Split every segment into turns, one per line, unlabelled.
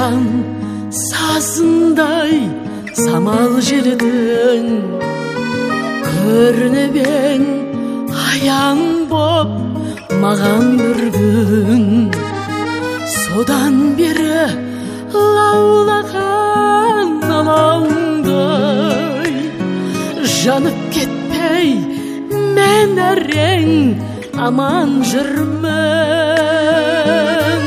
жайған сазындай самал желдің көрініп ең аян боп маған бір күн. Содан бері лаулаған алауыңдай жанып кетпей мен әрең аман жүрмін.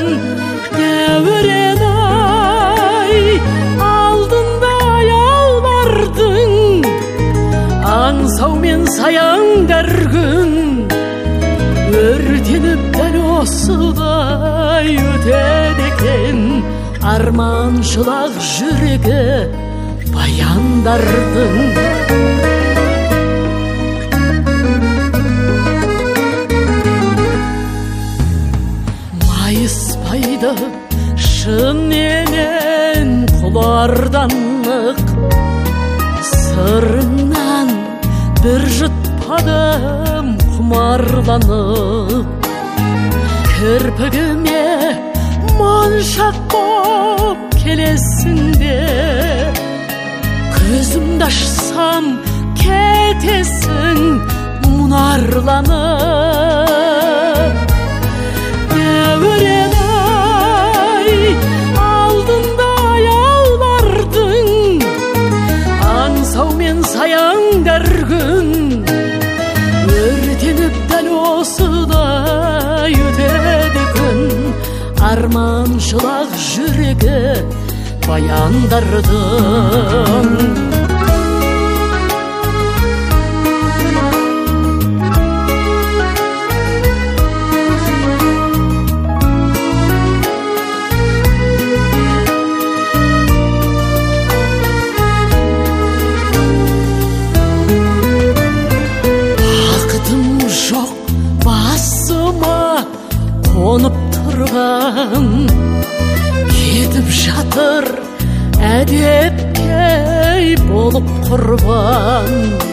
Дәурен-ай, алдында аяулардың аңсау мен саяңдар күн өртеніп дәл осылай өтеді екен арманшылақ жүрегі баяндардың. Майыспайды шын емен құларданлық, сырыңнан бір жұтпадым құмарланып. Кірпігіме моншақ боп келесің де, көзімді ашсам кетесің мұнарланып. Дәурен-ай, алдында аяулардың аңсау мен саяңдар күн өртеніп дәл осылай өтеді күн арманшылақ жүрегі баяндардың. Қонып тұрған кетіп жатыр әдепкей болып құрбан.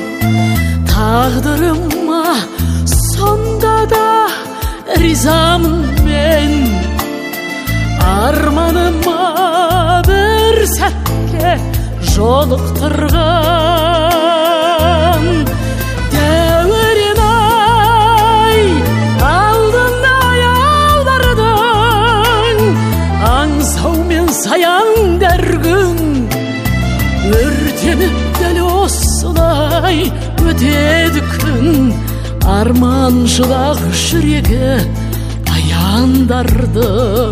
Тағдырыма сонда да ризамын мен, арманыма бір сәтке жолықтырған. Саяңдар күн өртеніп дәл осылай өтеді күн арманшылақ жүрегі баяндардың.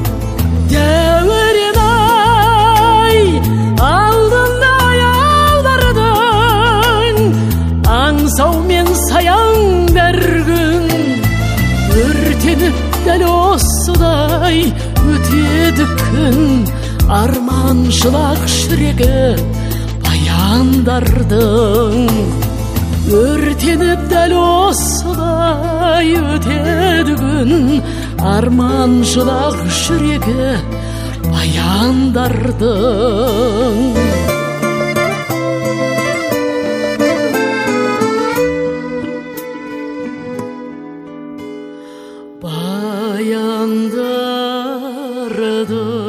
Дәурен-ай, алдында аяулардың аңсау мен саяңдар күн өртеніп дәл осылай өтеді күн арманшылақ жүрегі баяндардың. Өртеніп дәл осылай өтеді күн арманшылақ жүрегі баяндардың. Баяндардың.